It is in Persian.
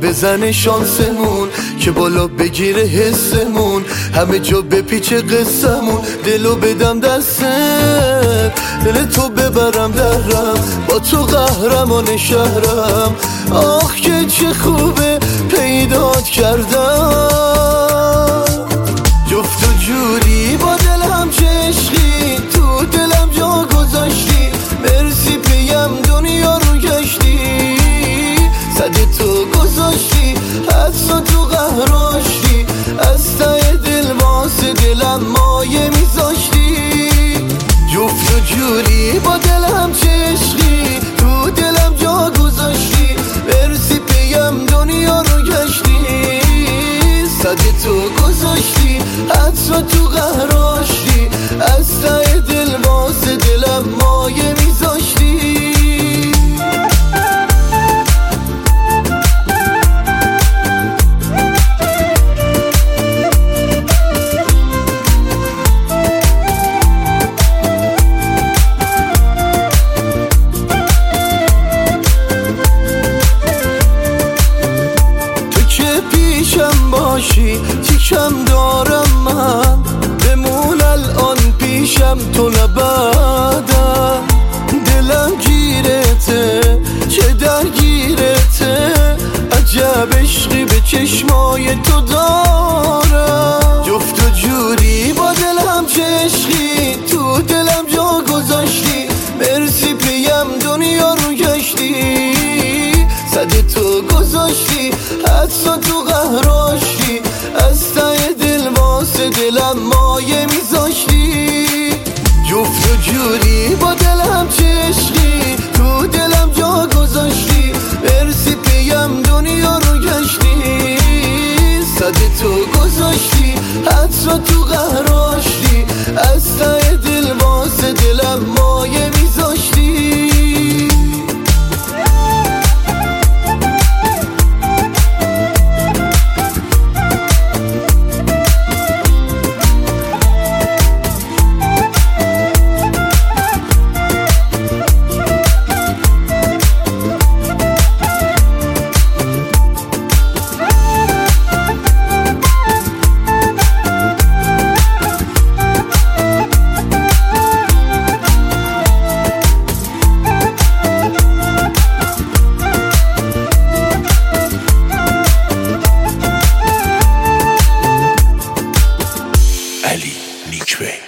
بزنه شانسمون که بالا بگیره حسمون، همه جا بپیچه قصمون. دلو بدم دستت، دل تو ببرم درم، با تو قهرمان شهرم. آخ که چه خوبه پیدات کردم، جفت و جوری با دلم چه عشقی، تو دلم جا گذاشتی. مرسی پیم دنیا رو گشتی، صد تو گذاشتی، حدسا تو قهراشتی. از ته دل واسه دلم مایه میذاشتی. جفت و جوری با دلم چه عشقی، تو دلم جا گذاشتی. مرسی پیم دنیا رو گشتی، صد تو گذاشتی، حدسا تو قهراشتی. از ته دل واسه دلم مایه میذاشتی. پیشم باشی تیکم دارم من، بمون الان پیشم تو نبعدم. دلم گیرته چه درگیرته، عجب عشقی به چشمای تو دارم. جفت و جوری با دلم چه عشقی، تو دلم جا گذاشتی. مرسی پیم دنیا رو گشتی، صد تو گذاشتی، حدسا تو قهراشتی. از ته دل واسه دلم مایه میذاشتی. جفت و جوری با دلم چه عشقی، تو دلم جا گذاشتی. مرسی پیم دنیا رو گشتی، صد تو گذاشتی، حدسا تو قهراشتی. از ته دل واسه دلم مایه میذاشتی. علی نیکبه.